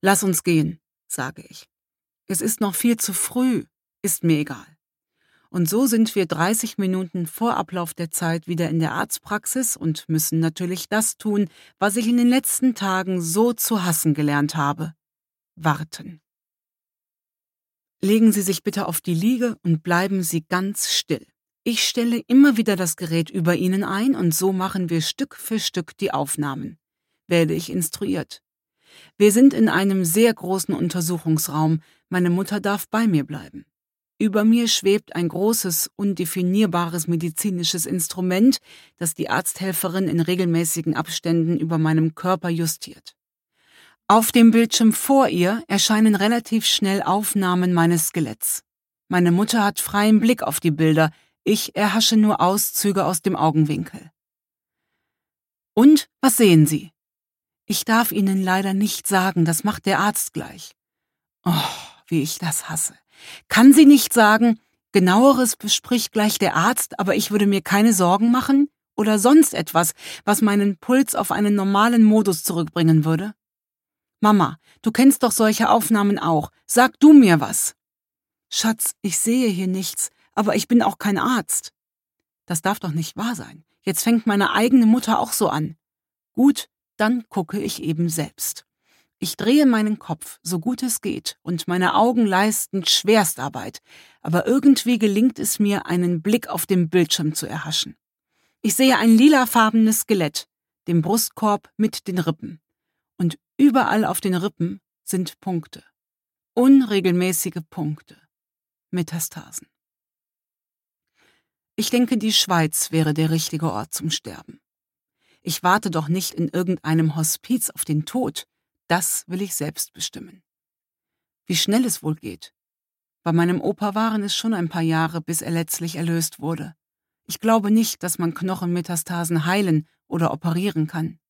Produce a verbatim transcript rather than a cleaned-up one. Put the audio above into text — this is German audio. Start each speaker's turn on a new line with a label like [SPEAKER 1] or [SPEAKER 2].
[SPEAKER 1] Lass uns gehen, sage ich. Es ist noch viel zu früh, ist mir egal. Und so sind wir dreißig Minuten vor Ablauf der Zeit wieder in der Arztpraxis und müssen natürlich das tun, was ich in den letzten Tagen so zu hassen gelernt habe: warten. Legen Sie sich bitte auf die Liege und bleiben Sie ganz still. Ich stelle immer wieder das Gerät über Ihnen ein und so machen wir Stück für Stück die Aufnahmen, werde ich instruiert. Wir sind in einem sehr großen Untersuchungsraum, meine Mutter darf bei mir bleiben. Über mir schwebt ein großes, undefinierbares medizinisches Instrument, das die Arzthelferin in regelmäßigen Abständen über meinem Körper justiert. Auf dem Bildschirm vor ihr erscheinen relativ schnell Aufnahmen meines Skeletts. Meine Mutter hat freien Blick auf die Bilder, ich erhasche nur Auszüge aus dem Augenwinkel. Und, was sehen Sie? Ich darf Ihnen leider nicht sagen, das macht der Arzt gleich. Oh, wie ich das hasse. Kann sie nicht sagen, genaueres bespricht gleich der Arzt, aber ich würde mir keine Sorgen machen? Oder sonst etwas, was meinen Puls auf einen normalen Modus zurückbringen würde? Mama, du kennst doch solche Aufnahmen auch. Sag du mir was. Schatz, ich sehe hier nichts, aber ich bin auch kein Arzt. Das darf doch nicht wahr sein. Jetzt fängt meine eigene Mutter auch so an. Gut, dann gucke ich eben selbst. Ich drehe meinen Kopf, so gut es geht, und meine Augen leisten Schwerstarbeit, aber irgendwie gelingt es mir, einen Blick auf dem Bildschirm zu erhaschen. Ich sehe ein lilafarbenes Skelett, den Brustkorb mit den Rippen. Und überall auf den Rippen sind Punkte. Unregelmäßige Punkte. Metastasen. Ich denke, die Schweiz wäre der richtige Ort zum Sterben. Ich warte doch nicht in irgendeinem Hospiz auf den Tod. Das will ich selbst bestimmen. Wie schnell es wohl geht. Bei meinem Opa waren es schon ein paar Jahre, bis er letztlich erlöst wurde. Ich glaube nicht, dass man Knochenmetastasen heilen oder operieren kann.